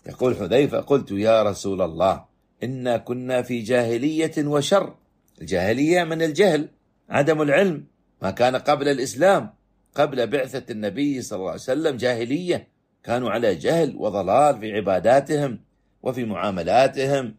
يقول حذيفة: قلت يا رسول الله إنا كنا في جاهلية وشر. الجاهلية من الجهل، عدم العلم، ما كان قبل الإسلام، قبل بعثة النبي صلى الله عليه وسلم جاهلية، كانوا على جهل وضلال في عباداتهم وفي معاملاتهم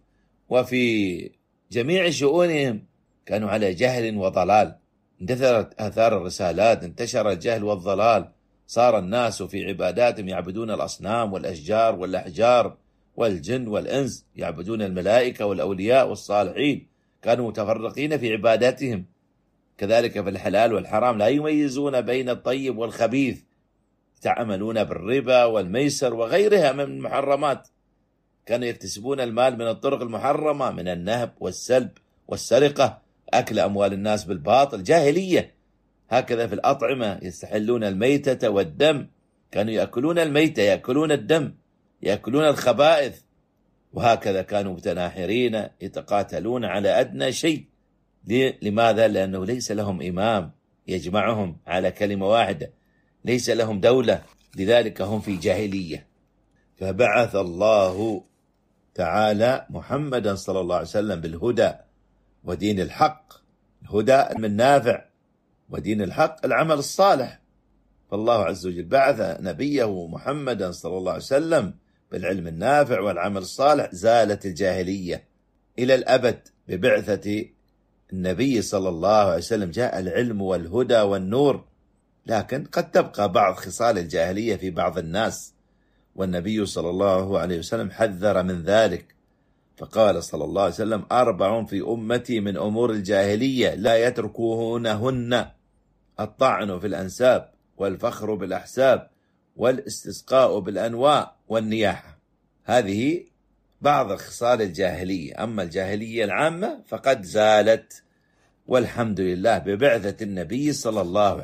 وفي جميع شؤونهم، كانوا على جهل وضلال. اندثرت آثار الرسالات، انتشر الجهل والضلال، صار الناس في عباداتهم يعبدون الأصنام والأشجار والأحجار والجن والإنس، يعبدون الملائكة والأولياء والصالحين، كانوا متفرقين في عباداتهم. كذلك في الحلال والحرام لا يميزون بين الطيب والخبيث، يتعاملون بالربا والميسر وغيرها من المحرمات، كانوا يكتسبون المال من الطرق المحرمة، من النهب والسلب والسرقة، أكل أموال الناس بالباطل، جاهلية. هكذا في الأطعمة، يستحلون الميتة والدم، كانوا يأكلون الميتة، يأكلون الدم، يأكلون الخبائث، وهكذا كانوا متناحرين يتقاتلون على أدنى شيء. لماذا؟ لأنه ليس لهم إمام يجمعهم على كلمة واحدة، ليس لهم دولة، لذلك هم في جاهلية. فبعث الله تعالى محمدا صلى الله عليه وسلم بالهدى ودين الحق. الهدى من نافع، ودين الحق العمل الصالح. فالله عز وجل بعث نبيه محمدا صلى الله عليه وسلم بالعلم النافع والعمل الصالح، زالت الجاهلية إلى الأبد. ببعثة النبي صلى الله عليه وسلم جاء العلم والهدى والنور، لكن قد تبقى بعض خصال الجاهلية في بعض الناس، والنبي صلى الله عليه وسلم حذر من ذلك، فقال صلى الله عليه وسلم: 4 في أمتي من أمور الجاهلية لا يتركونهن: الطعن في الأنساب، والفخر بالأحساب، والاستسقاء بالأنواء، والنياحة. هذه بعض خصال الجاهلية. أما الجاهلية العامة فقد زالت، والحمد لله ببعثة النبي صلى الله عليه وسلم.